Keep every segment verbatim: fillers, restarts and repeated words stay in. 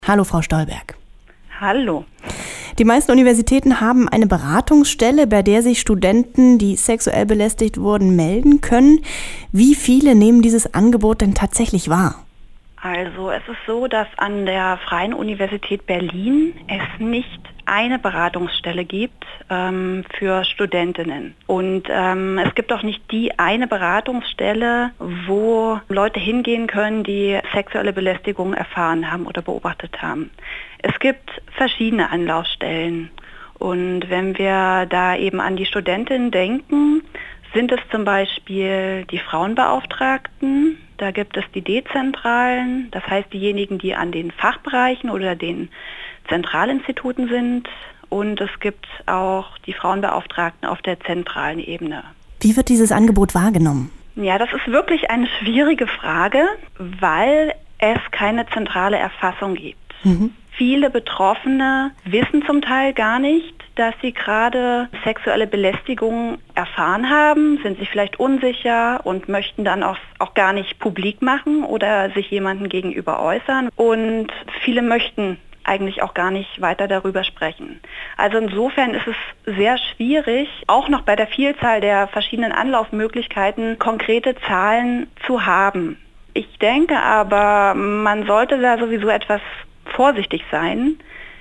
Hallo, Frau Stolberg. Hallo. Die meisten Universitäten haben eine Beratungsstelle, bei der sich Studenten, die sexuell belästigt wurden, melden können. Wie viele nehmen dieses Angebot denn tatsächlich wahr? Also es ist so, dass an der Freien Universität Berlin es nicht eine Beratungsstelle gibt ähm, für Studentinnen. Und ähm, es gibt auch nicht die eine Beratungsstelle, wo Leute hingehen können, die sexuelle Belästigung erfahren haben oder beobachtet haben. Es gibt verschiedene Anlaufstellen. Und wenn wir da eben an die Studentinnen denken, sind es zum Beispiel die Frauenbeauftragten, da gibt es die Dezentralen, das heißt diejenigen, die an den Fachbereichen oder den Zentralinstituten sind, und es gibt auch die Frauenbeauftragten auf der zentralen Ebene. Wie wird dieses Angebot wahrgenommen? Ja, das ist wirklich eine schwierige Frage, weil es keine zentrale Erfassung gibt. Mhm. Viele Betroffene wissen zum Teil gar nicht, dass sie gerade sexuelle Belästigung erfahren haben, sind sich vielleicht unsicher und möchten dann auch, auch gar nicht publik machen oder sich jemandem gegenüber äußern. Und viele möchten eigentlich auch gar nicht weiter darüber sprechen. Also insofern ist es sehr schwierig, auch noch bei der Vielzahl der verschiedenen Anlaufmöglichkeiten konkrete Zahlen zu haben. Ich denke aber, man sollte da sowieso etwas vorsichtig sein,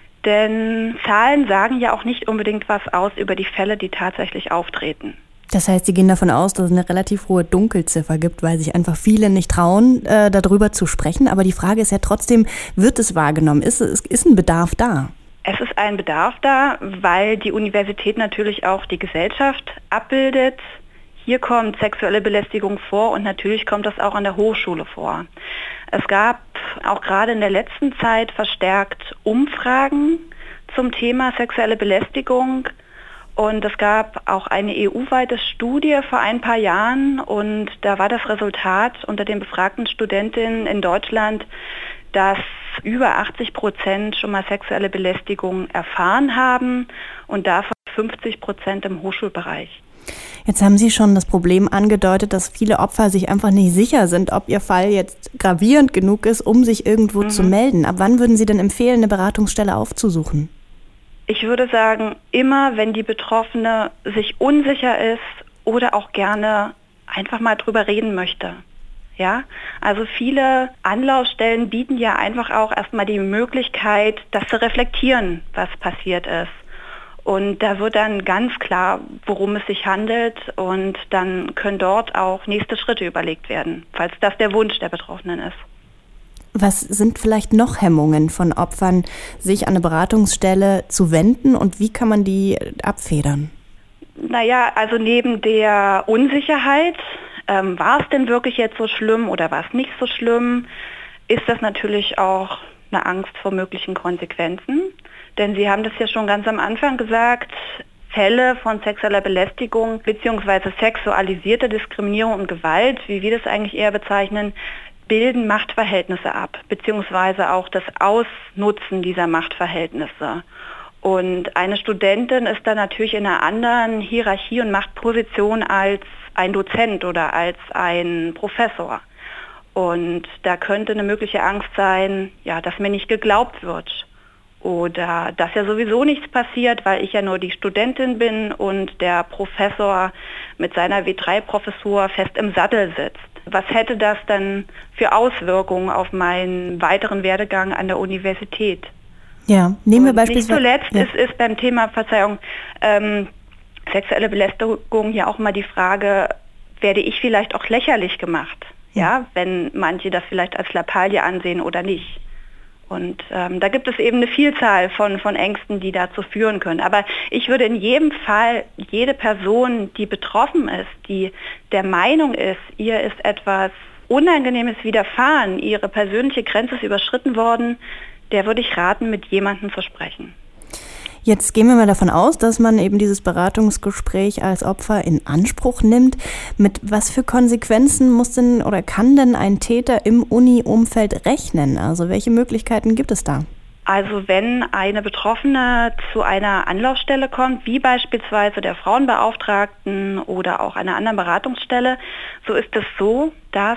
denn Zahlen sagen ja auch nicht unbedingt was aus über die Fälle, die tatsächlich auftreten. Das heißt, Sie gehen davon aus, dass es eine relativ hohe Dunkelziffer gibt, weil sich einfach viele nicht trauen, äh, darüber zu sprechen. Aber die Frage ist ja trotzdem, wird es wahrgenommen? Ist, ist ein Bedarf da? Es ist ein Bedarf da, weil die Universität natürlich auch die Gesellschaft abbildet. Hier kommt sexuelle Belästigung vor und natürlich kommt das auch an der Hochschule vor. Es gab auch gerade in der letzten Zeit verstärkt Umfragen zum Thema sexuelle Belästigung. Und es gab auch eine E U-weite Studie vor ein paar Jahren, und da war das Resultat unter den befragten Studentinnen in Deutschland, dass über achtzig Prozent schon mal sexuelle Belästigung erfahren haben und davon fünfzig Prozent im Hochschulbereich. Jetzt haben Sie schon das Problem angedeutet, dass viele Opfer sich einfach nicht sicher sind, ob ihr Fall jetzt gravierend genug ist, um sich irgendwo mhm. zu melden. Ab wann würden Sie denn empfehlen, eine Beratungsstelle aufzusuchen? Ich würde sagen, immer wenn die Betroffene sich unsicher ist oder auch gerne einfach mal drüber reden möchte. Ja, also viele Anlaufstellen bieten ja einfach auch erstmal die Möglichkeit, das zu reflektieren, was passiert ist. Und da wird dann ganz klar, worum es sich handelt, und dann können dort auch nächste Schritte überlegt werden, falls das der Wunsch der Betroffenen ist. Was sind vielleicht noch Hemmungen von Opfern, sich an eine Beratungsstelle zu wenden, und wie kann man die abfedern? Naja, also neben der Unsicherheit, ähm, war es denn wirklich jetzt so schlimm oder war es nicht so schlimm, ist das natürlich auch eine Angst vor möglichen Konsequenzen. Denn Sie haben das ja schon ganz am Anfang gesagt, Fälle von sexueller Belästigung bzw. sexualisierte Diskriminierung und Gewalt, wie wir das eigentlich eher bezeichnen, bilden Machtverhältnisse ab, beziehungsweise auch das Ausnutzen dieser Machtverhältnisse. Und eine Studentin ist da natürlich in einer anderen Hierarchie und Machtposition als ein Dozent oder als ein Professor. Und da könnte eine mögliche Angst sein, ja, dass mir nicht geglaubt wird. Oder dass ja sowieso nichts passiert, weil ich ja nur die Studentin bin und der Professor mit seiner W drei Professur fest im Sattel sitzt. Was hätte das dann für Auswirkungen auf meinen weiteren Werdegang an der Universität? Ja, nehmen wir und beispielsweise. Nicht zuletzt ja. ist, ist beim Thema, Verzeihung, ähm, sexuelle Belästigung ja auch mal die Frage, werde ich vielleicht auch lächerlich gemacht? Ja, ja, wenn manche das vielleicht als Lappalie ansehen oder nicht. Und ähm, da gibt es eben eine Vielzahl von, von Ängsten, die dazu führen können. Aber ich würde in jedem Fall jede Person, die betroffen ist, die der Meinung ist, ihr ist etwas Unangenehmes widerfahren, ihre persönliche Grenze ist überschritten worden, der würde ich raten, mit jemandem zu sprechen. Jetzt gehen wir mal davon aus, dass man eben dieses Beratungsgespräch als Opfer in Anspruch nimmt. Mit was für Konsequenzen muss denn oder kann denn ein Täter im Uni-Umfeld rechnen? Also welche Möglichkeiten gibt es da? Also wenn eine Betroffene zu einer Anlaufstelle kommt, wie beispielsweise der Frauenbeauftragten oder auch einer anderen Beratungsstelle, so ist es so, dass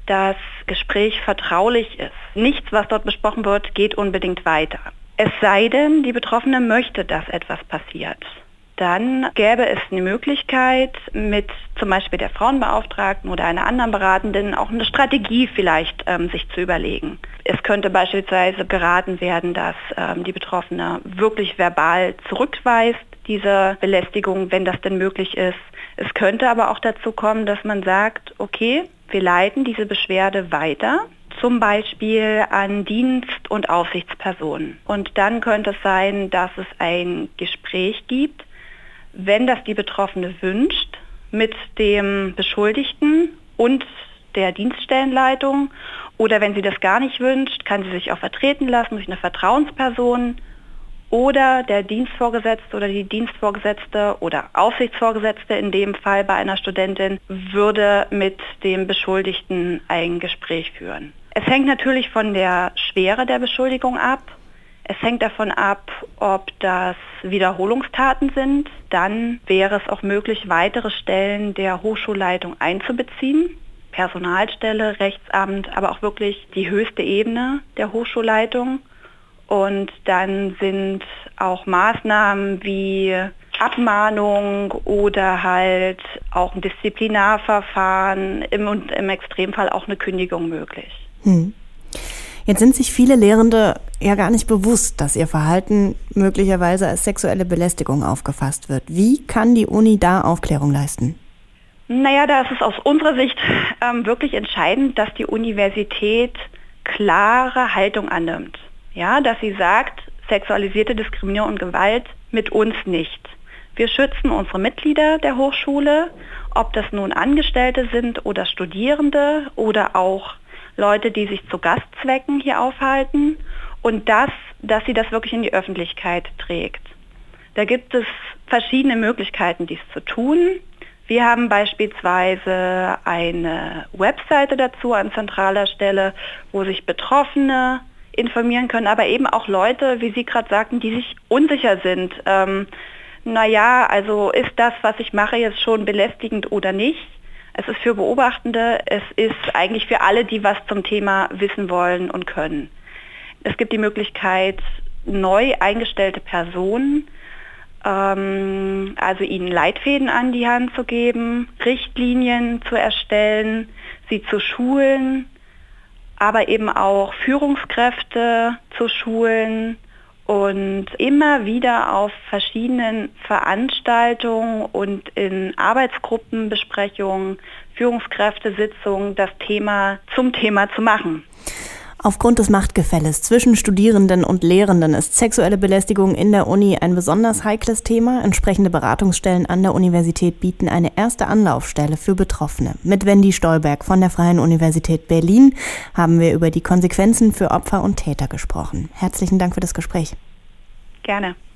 das Gespräch vertraulich ist. Nichts, was dort besprochen wird, geht unbedingt weiter. Es sei denn, die Betroffene möchte, dass etwas passiert. Dann gäbe es eine Möglichkeit, mit zum Beispiel der Frauenbeauftragten oder einer anderen Beratenden auch eine Strategie vielleicht ähm, sich zu überlegen. Es könnte beispielsweise geraten werden, dass ähm, die Betroffene wirklich verbal zurückweist, diese Belästigung, wenn das denn möglich ist. Es könnte aber auch dazu kommen, dass man sagt, okay, wir leiten diese Beschwerde weiter, zum Beispiel an Dienst- und Aufsichtspersonen. Und dann könnte es sein, dass es ein Gespräch gibt, wenn das die Betroffene wünscht, mit dem Beschuldigten und der Dienststellenleitung. Oder wenn sie das gar nicht wünscht, kann sie sich auch vertreten lassen durch eine Vertrauensperson oder der Dienstvorgesetzte oder die Dienstvorgesetzte oder Aufsichtsvorgesetzte in dem Fall bei einer Studentin würde mit dem Beschuldigten ein Gespräch führen. Es hängt natürlich von der Schwere der Beschuldigung ab. Es hängt davon ab, ob das Wiederholungstaten sind. Dann wäre es auch möglich, weitere Stellen der Hochschulleitung einzubeziehen. Personalstelle, Rechtsamt, aber auch wirklich die höchste Ebene der Hochschulleitung. Und dann sind auch Maßnahmen wie Abmahnung oder halt auch ein Disziplinarverfahren, im, und im Extremfall auch eine Kündigung möglich. Hm. Jetzt sind sich viele Lehrende ja gar nicht bewusst, dass ihr Verhalten möglicherweise als sexuelle Belästigung aufgefasst wird. Wie kann die Uni da Aufklärung leisten? Naja, da ist es aus unserer Sicht ähm, wirklich entscheidend, dass die Universität klare Haltung annimmt. Ja, dass sie sagt, sexualisierte Diskriminierung und Gewalt mit uns nicht. Wir schützen unsere Mitglieder der Hochschule, ob das nun Angestellte sind oder Studierende oder auch Leute, die sich zu Gastzwecken hier aufhalten, und das, dass sie das wirklich in die Öffentlichkeit trägt. Da gibt es verschiedene Möglichkeiten, dies zu tun. Wir haben beispielsweise eine Webseite dazu an zentraler Stelle, wo sich Betroffene informieren können, aber eben auch Leute, wie Sie gerade sagten, die sich unsicher sind. Ähm, naja, also ist das, was ich mache, jetzt schon belästigend oder nicht? Es ist für Beobachtende, es ist eigentlich für alle, die was zum Thema wissen wollen und können. Es gibt die Möglichkeit, neu eingestellte Personen, ähm, also ihnen Leitfäden an die Hand zu geben, Richtlinien zu erstellen, sie zu schulen, aber eben auch Führungskräfte zu schulen und immer wieder auf verschiedenen Veranstaltungen und in Arbeitsgruppenbesprechungen, Führungskräftesitzungen das Thema zum Thema zu machen. Aufgrund des Machtgefälles zwischen Studierenden und Lehrenden ist sexuelle Belästigung in der Uni ein besonders heikles Thema. Entsprechende Beratungsstellen an der Universität bieten eine erste Anlaufstelle für Betroffene. Mit Wendy Stolberg von der Freien Universität Berlin haben wir über die Konsequenzen für Opfer und Täter gesprochen. Herzlichen Dank für das Gespräch. Gerne.